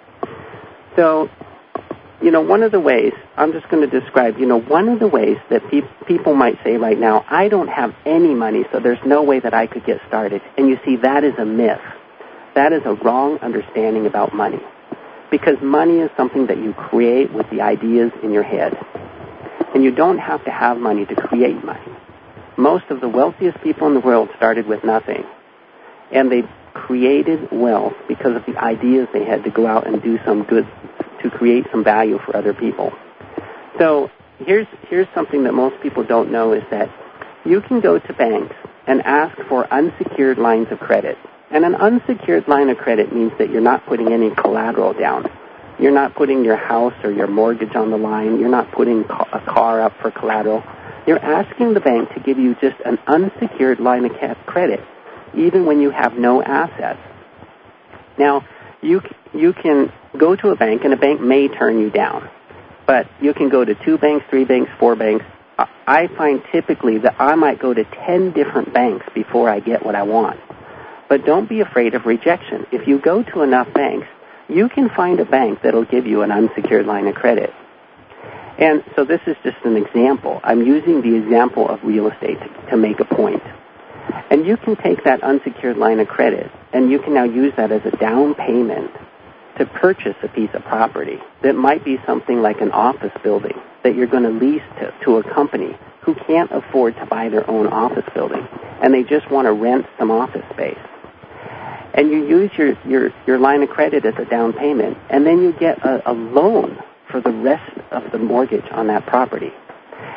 So, one of the ways, I'm just going to describe, one of the ways that people might say right now, I don't have any money, so there's no way that I could get started. And you see, that is a myth. That is a wrong understanding about money. Because money is something that you create with the ideas in your head. And you don't have to have money to create money. Most of the wealthiest people in the world started with nothing. And they created wealth because of the ideas they had to go out and do some good, to create some value for other people. So here's something that most people don't know, is that you can go to banks and ask for unsecured lines of credit. And an unsecured line of credit means that you're not putting any collateral down. You're not putting your house or your mortgage on the line. You're not putting a car up for collateral. You're asking the bank to give you just an unsecured line of credit, even when you have no assets. Now, you can go to a bank, and a bank may turn you down. But you can go to 2 banks, 3 banks, 4 banks. I find typically that I might go to 10 different banks before I get what I want. But don't be afraid of rejection. If you go to enough banks, you can find a bank that'll give you an unsecured line of credit. And so this is just an example. I'm using the example of real estate to make a point. And you can take that unsecured line of credit, and you can now use that as a down payment to purchase a piece of property that might be something like an office building that you're going to lease to a company who can't afford to buy their own office building, and they just want to rent some office space. And you use your line of credit as a down payment, and then you get a loan for the rest of the mortgage on that property.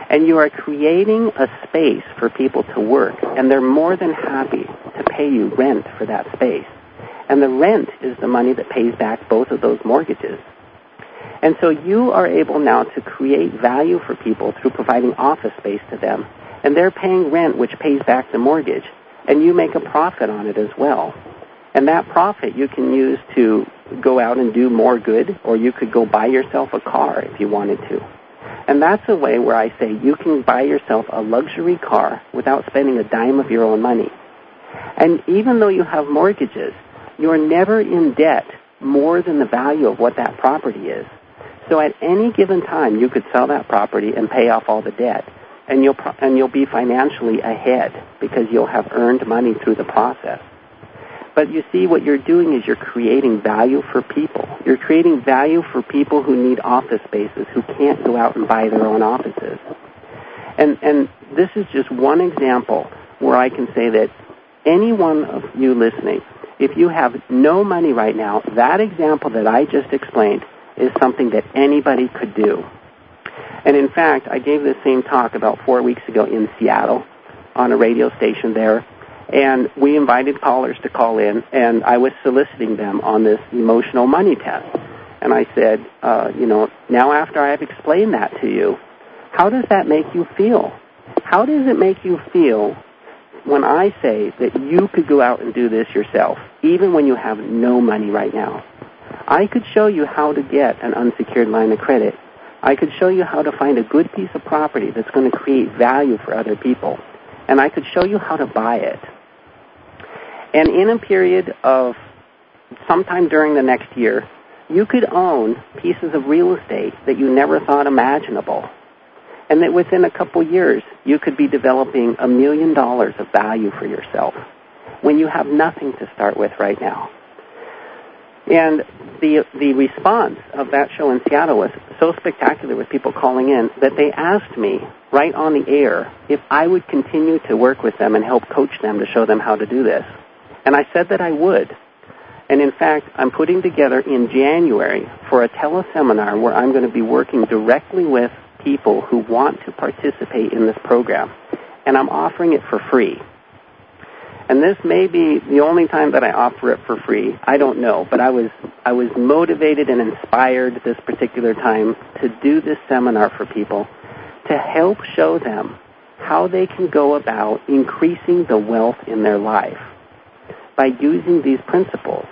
And you are creating a space for people to work, and they're more than happy to pay you rent for that space. And the rent is the money that pays back both of those mortgages. And so you are able now to create value for people through providing office space to them, and they're paying rent, which pays back the mortgage, and you make a profit on it as well. And that profit you can use to go out and do more good, or you could go buy yourself a car if you wanted to. And that's a way where I say you can buy yourself a luxury car without spending a dime of your own money. And even though you have mortgages, you're never in debt more than the value of what that property is. So at any given time, you could sell that property and pay off all the debt, and you'll be financially ahead because you'll have earned money through the process. But you see, what you're doing is you're creating value for people. You're creating value for people who need office spaces, who can't go out and buy their own offices. And this is just one example where I can say that any one of you listening, if you have no money right now, that example that I just explained is something that anybody could do. And in fact, I gave this same talk about 4 weeks ago in Seattle on a radio station there. And we invited callers to call in, and I was soliciting them on this emotional money test. And I said, now after I have explained that to you, how does that make you feel? How does it make you feel when I say that you could go out and do this yourself, even when you have no money right now? I could show you how to get an unsecured line of credit. I could show you how to find a good piece of property that's going to create value for other people. And I could show you how to buy it. And in a period of sometime during the next year, you could own pieces of real estate that you never thought imaginable. And that within a couple years, you could be developing $1 million of value for yourself when you have nothing to start with right now. And the response of that show in Seattle was so spectacular with people calling in that they asked me right on the air if I would continue to work with them and help coach them to show them how to do this. And I said that I would. And in fact, I'm putting together in January for a teleseminar where I'm going to be working directly with people who want to participate in this program. And I'm offering it for free. And this may be the only time that I offer it for free. I don't know. But I was motivated and inspired this particular time to do this seminar for people to help show them how they can go about increasing the wealth in their life by using these principles.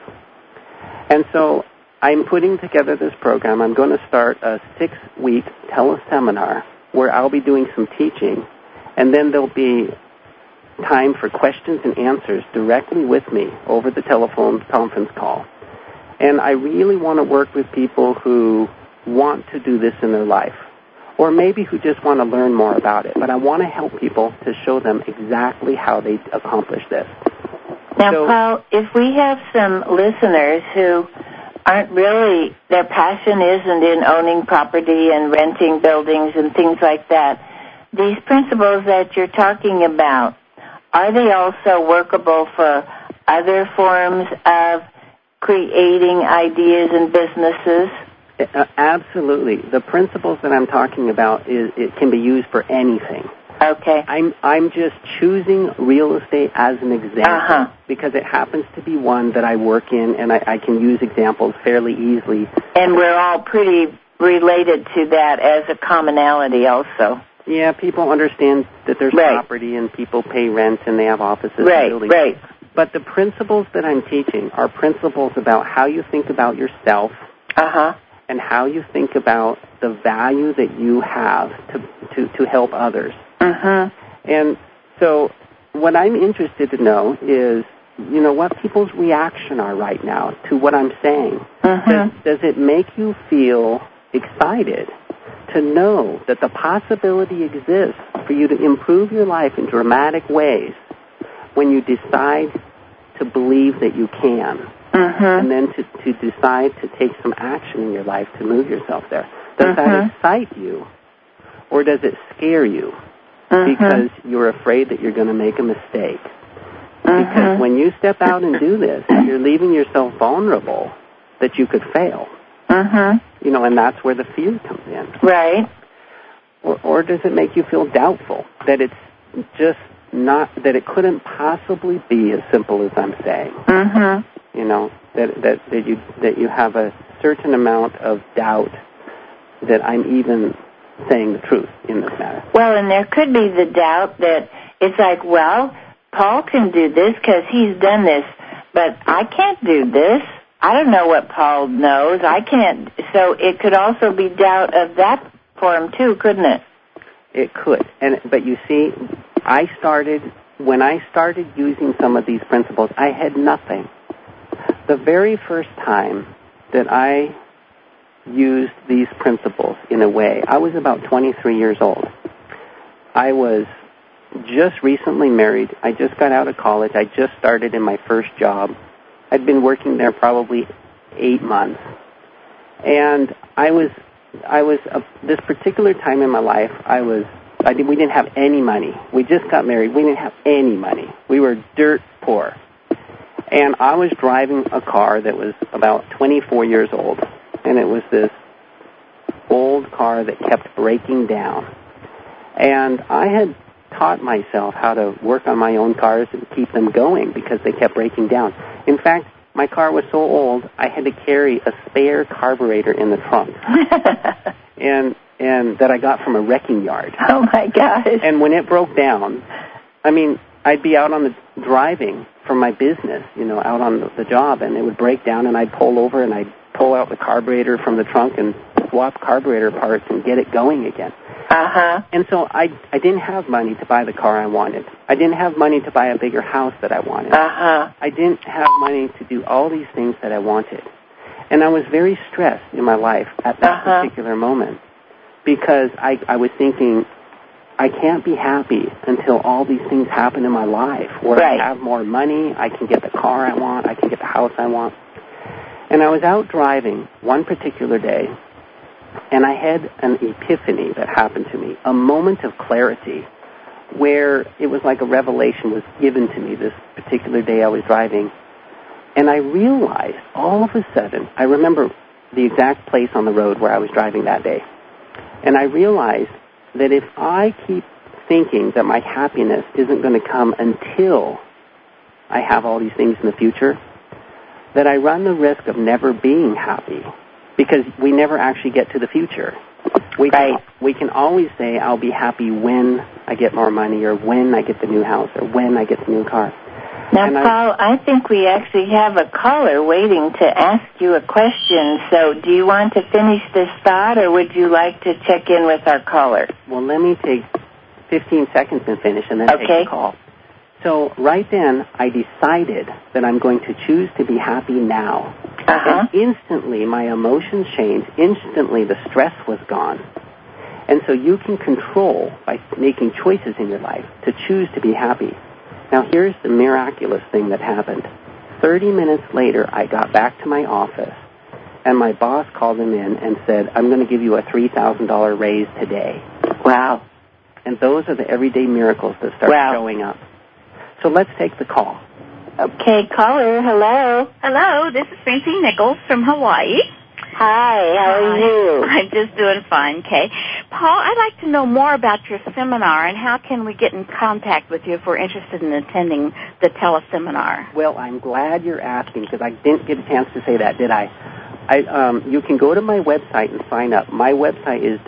And so I'm putting together this program. I'm going to start a 6-week teleseminar where I'll be doing some teaching, and then there'll be time for questions and answers directly with me over the telephone conference call. And I really want to work with people who want to do this in their life, or maybe who just want to learn more about it. But I want to help people to show them exactly how they accomplish this. Now, Paul, if we have some listeners who aren't really, their passion isn't in owning property and renting buildings and things like that, these principles that you're talking about, are they also workable for other forms of creating ideas and businesses? Absolutely. The principles that I'm talking about, it can be used for anything. Okay. I'm just choosing real estate as an example because it happens to be one that I work in, and I can use examples fairly easily. And we're all pretty related to that as a commonality also. Yeah, people understand that there's property and people pay rent and they have offices and buildings. Right. But the principles that I'm teaching are principles about how you think about yourself and how you think about the value that you have to help others. And so what I'm interested to know is, what people's reaction are right now to what I'm saying. Does it make you feel excited to know that the possibility exists for you to improve your life in dramatic ways when you decide to believe that you can, and then to decide to take some action in your life to move yourself there? Does that excite you, or does it scare you because you're afraid that you're going to make a mistake? Because when you step out and do this, you're leaving yourself vulnerable that you could fail. And that's where the fear comes in. Right. or does it make you feel doubtful that it's just not, that it couldn't possibly be as simple as I'm saying? Mm-hmm. You know, that you have a certain amount of doubt that I'm even saying the truth in this matter. Well, and there could be the doubt that it's like, well, Paul can do this because he's done this, but I can't do this. I don't know what Paul knows. I can't. So it could also be doubt of that form too, couldn't it? It could. But you see, when I started using some of these principles, I had nothing. The very first time that I used these principles in a way, I was about 23 years old. I was just recently married. I just got out of college. I just started in my first job. I'd been working there probably 8 months. And this particular time in my life, we didn't have any money. We just got married. We didn't have any money. We were dirt poor. And I was driving a car that was about 24 years old. And it was this old car that kept breaking down. And I had taught myself how to work on my own cars and keep them going because they kept breaking down. In fact, my car was so old, I had to carry a spare carburetor in the trunk. and that I got from a wrecking yard. Oh, my gosh. And when it broke down, I'd be out on the driving for my business, out on the job, and it would break down, and I'd pull over, and I'd pull out the carburetor from the trunk and swap carburetor parts and get it going again. Uh-huh. And so I didn't have money to buy the car I wanted. I didn't have money to buy a bigger house that I wanted. Uh-huh. I didn't have money to do all these things that I wanted. And I was very stressed in my life at that particular moment because I was thinking, I can't be happy until all these things happen in my life, where I have more money, I can get the car I want, I can get the house I want. And I was out driving one particular day, and I had an epiphany that happened to me, a moment of clarity, where it was like a revelation was given to me this particular day I was driving. And I realized all of a sudden, I remember the exact place on the road where I was driving that day. And I realized that if I keep thinking that my happiness isn't going to come until I have all these things in the future, that I run the risk of never being happy because we never actually get to the future. We can always say, I'll be happy when I get more money or when I get the new house or when I get the new car. Now, Paul, I think we actually have a caller waiting to ask you a question. So do you want to finish this thought, or would you like to check in with our caller? Well, let me take 15 seconds and finish and then take the call. So right then, I decided that I'm going to choose to be happy now. And instantly, my emotions changed. Instantly, the stress was gone. And so you can control by making choices in your life to choose to be happy. Now, here's the miraculous thing that happened. 30 minutes later, I got back to my office, and my boss called him in and said, I'm going to give you a $3,000 raise today. Wow. And those are the everyday miracles that start showing up. So let's take the call. Okay, caller, hello. Hello, this is Francine Nichols from Hawaii. Hi, how are you? I'm just doing fine, Kay. Paul, I'd like to know more about your seminar and how can we get in contact with you if we're interested in attending the teleseminar. Well, I'm glad you're asking because I didn't get a chance to say that, did I? You can go to my website and sign up. My website is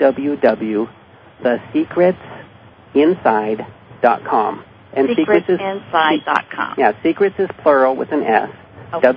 www.thesecretsinside.com. And Secretsinside.com. Yeah, secrets is plural with an S. Okay.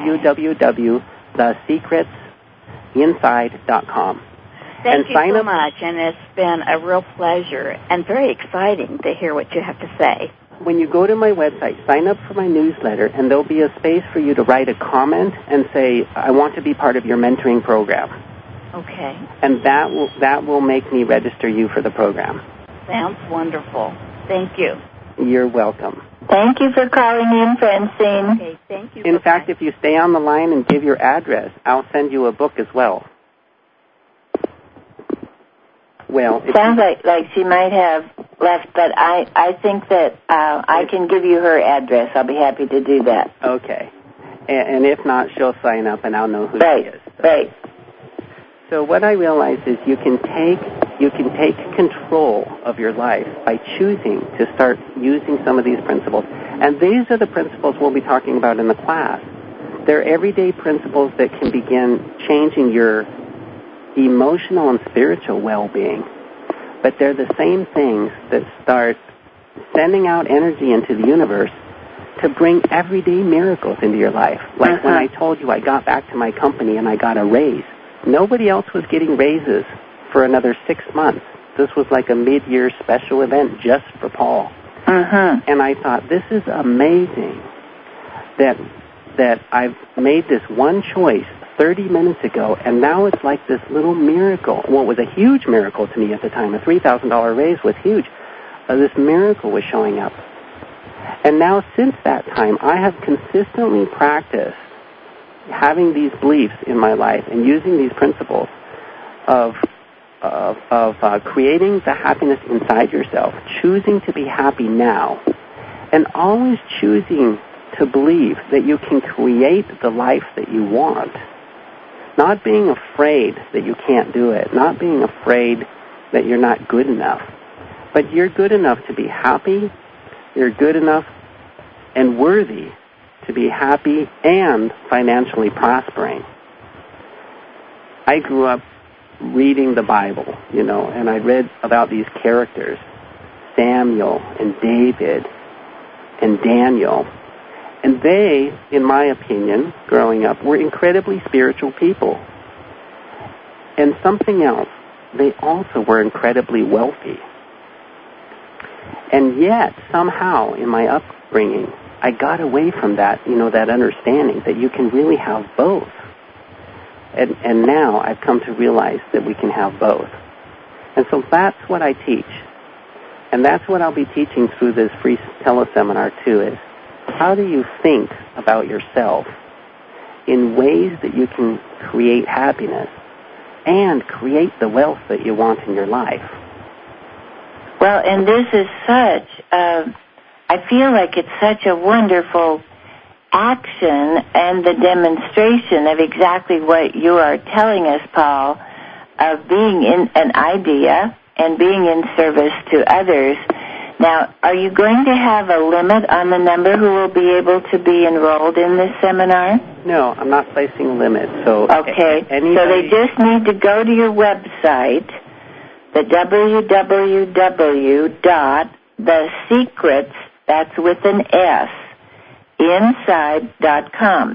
www.thesecretsinside.com. Thank you so much, and it's been a real pleasure and very exciting to hear what you have to say. When you go to my website, sign up for my newsletter, and there'll be a space for you to write a comment and say, I want to be part of your mentoring program. Okay. And that will make me register you for the program. Sounds wonderful. Thank you. You're welcome. Thank you for calling in, Francine. Okay, thank you. In fact, if you stay on the line and give your address, I'll send you a book as well. Well, sounds like she might have left, but I think that I can give you her address. I'll be happy to do that. Okay. And if not, she'll sign up and I'll know who she is. Right. So what I realized is you can take you can take control of your life by choosing to start using some of these principles. And these are the principles we'll be talking about in the class. They're everyday principles that can begin changing your emotional and spiritual well-being. But they're the same things that start sending out energy into the universe to bring everyday miracles into your life. Like when I told you I got back to my company and I got a raise. Nobody else was getting raises for another 6 months. This was like a mid-year special event just for Paul. And I thought, this is amazing that I've made this one choice 30 minutes ago, and now it's like this little miracle. Well, it was a huge miracle to me at the time. A $3,000 raise was huge. This miracle was showing up. And now, since that time, I have consistently practiced having these beliefs in my life and using these principles of creating the happiness inside yourself, choosing to be happy now, and always choosing to believe that you can create the life that you want. Not being afraid that you can't do it, not being afraid that you're not good enough, but you're good enough to be happy, you're good enough and worthy to be happy and financially prospering. I grew up reading the Bible, and I read about these characters, Samuel and David and Daniel. And they, in my opinion, growing up, were incredibly spiritual people. And something else, they also were incredibly wealthy. And yet, somehow, in my upbringing, I got away from that, that understanding that you can really have both. And now I've come to realize that we can have both. And so that's what I teach. And that's what I'll be teaching through this free teleseminar, too, is how do you think about yourself in ways that you can create happiness and create the wealth that you want in your life? Well, and this is I feel like it's such a wonderful action and the demonstration of exactly what you are telling us, Paul, of being in an idea and being in service to others. Now, are you going to have a limit on the number who will be able to be enrolled in this seminar? No, I'm not placing a limit. So okay, so they just need to go to your website, the www.thesecrets, that's with an S, inside.com,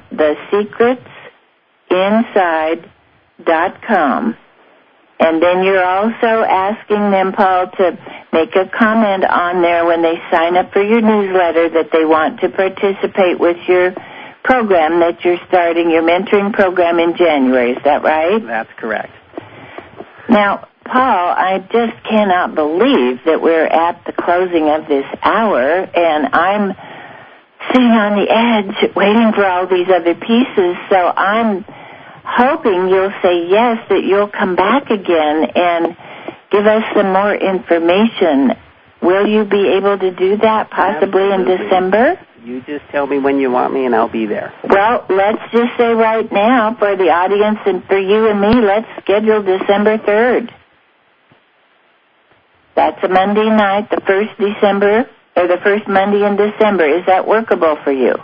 thesecretsinside.com. And then you're also asking them, Paul, to make a comment on there when they sign up for your newsletter that they want to participate with your program that you're starting, your mentoring program in January. Is that right? That's correct. Now, Paul, I just cannot believe that we're at the closing of this hour, and I'm sitting on the edge waiting for all these other pieces, so I'm hoping you'll say yes, that you'll come back again and give us some more information. Will you be able to do that possibly Absolutely. In December? You just tell me when you want me and I'll be there. Well, let's just say right now for the audience and for you and me, let's schedule December 3rd. That's a Monday night, the first Monday in December. Is that workable for you?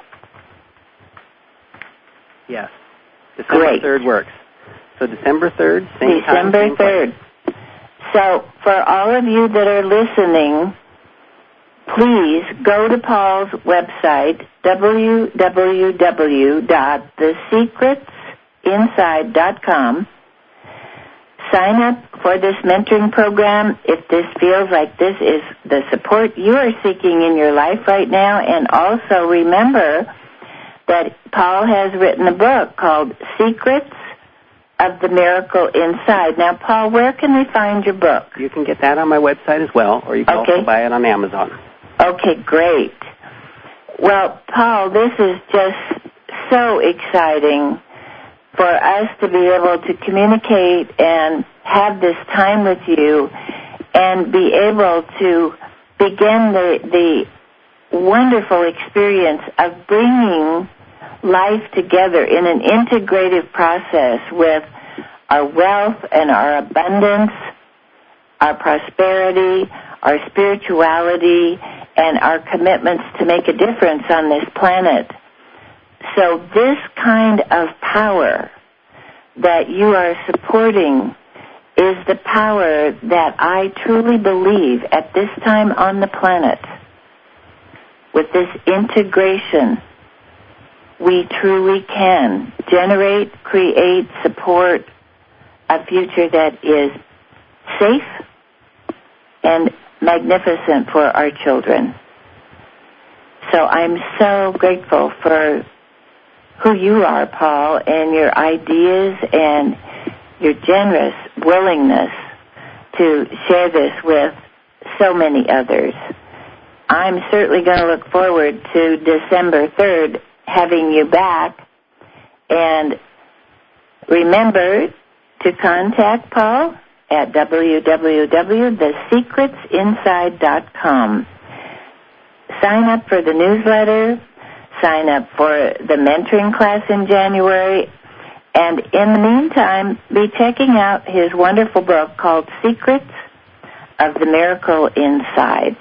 Yes. December 3rd works. So December 3rd, same time, December 3rd. So for all of you that are listening, please go to Paul's website, www.thesecretsinside.com. Sign up for this mentoring program if this feels like this is the support you are seeking in your life right now. And also remember that Paul has written a book called Secrets of the Miracle Inside. Now, Paul, where can we find your book? You can get that on my website as well, or you can also buy it on Amazon. Okay, great. Well, Paul, this is just so exciting for us to be able to communicate and have this time with you and be able to begin the wonderful experience of bringing life together in an integrative process with our wealth and our abundance our prosperity, our spirituality, and our commitments to make a difference on this planet. So this kind of power that you are supporting is the power that I truly believe at this time on the planet, with this integration, we truly can generate, create, support a future that is safe and magnificent for our children. So I'm so grateful for who you are, Paul, and your ideas and your generous willingness to share this with so many others. I'm certainly going to look forward to December 3rd having you back. And remember to contact Paul at www.thesecretsinside.com. Sign up for the newsletter, sign up for the mentoring class in January, and in the meantime, be checking out his wonderful book called Secrets of the Miracle Inside.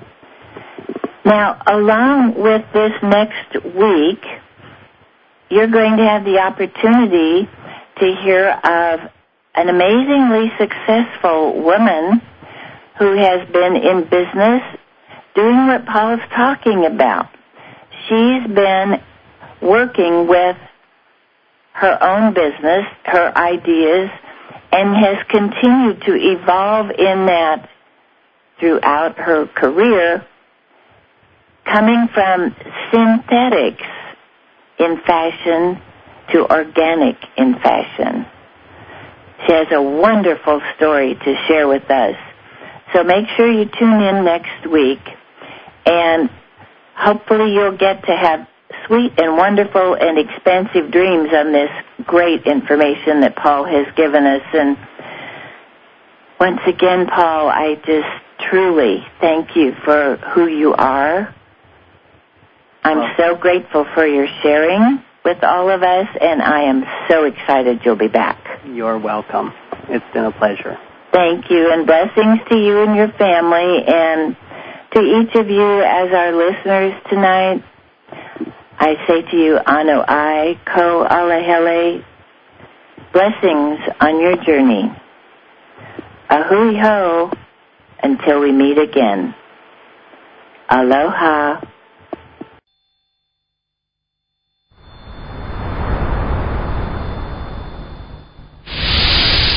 Now, along with this next week, you're going to have the opportunity to hear of an amazingly successful woman who has been in business doing what Paul's talking about. She's been working with her own business, her ideas, and has continued to evolve in that throughout her career, coming from synthetics in fashion to organic in fashion. She has a wonderful story to share with us. So make sure you tune in next week, and hopefully you'll get to have sweet and wonderful and expansive dreams on this great information that Paul has given us. And once again, Paul, I just truly thank you for who you are. I'm so grateful for your sharing with all of us, and I am so excited you'll be back. You're welcome. It's been a pleasure. Thank you, and blessings to you and your family, and to each of you as our listeners tonight. I say to you, Ano Ai, Ko Alahele, blessings on your journey. Ahui ho, until we meet again. Aloha.